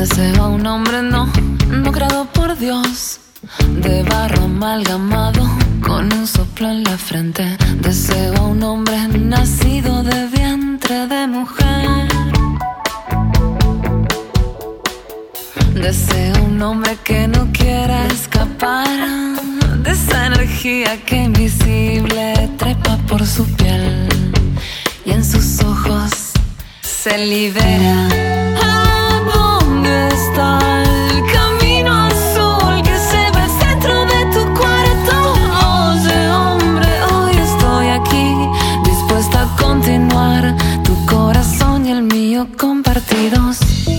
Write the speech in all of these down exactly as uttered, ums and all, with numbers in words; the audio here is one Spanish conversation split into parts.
deseo a un hombre no, no creado por Dios, de barro amalgamado con un soplo en la frente. Deseo a un hombre nacido de vientre de mujer. Deseo a un hombre que no quiera escapar de esa energía que invisible trepa por su piel y en sus ojos se libera. ¿A dónde está el camino azul que se ve al centro de tu cuarto? Oye, hombre, hoy estoy aquí, dispuesta a continuar, tu corazón y el mío compartidos.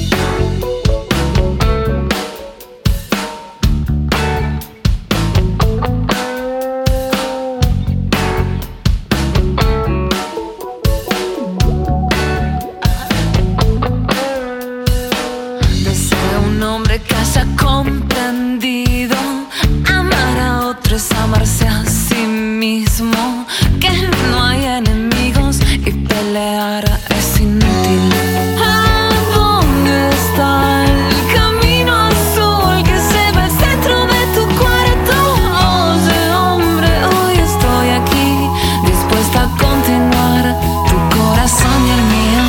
Que haya comprendido, amar a otro es amarse a sí mismo, que no hay enemigos y pelear es inútil. ¿A dónde está el camino azul que se ve al centro de tu cuarto? Oye, hombre, hoy estoy aquí, dispuesta a continuar, tu corazón y el mío.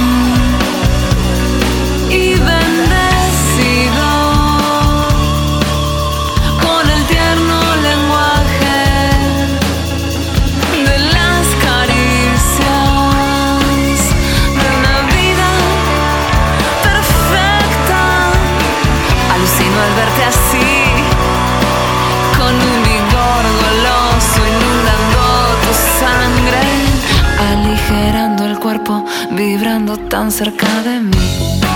Y bendecido al verte así, con un vigor goloso inundando tu sangre, aligerando el cuerpo, vibrando tan cerca de mí.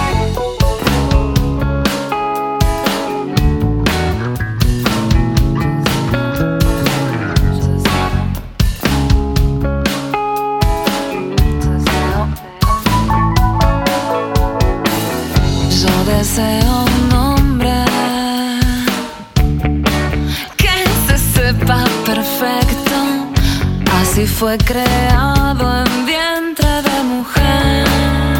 Yo deseo un hombre perfecto, así fue creado en vientre de mujer.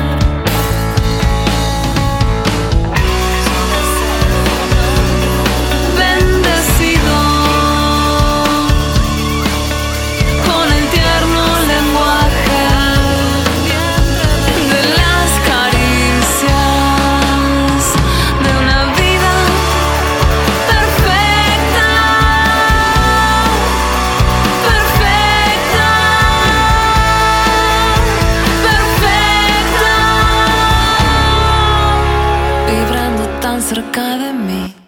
Bendecido con el tierno lenguaje de las caricias de una vida perfecta. Cerca de mí.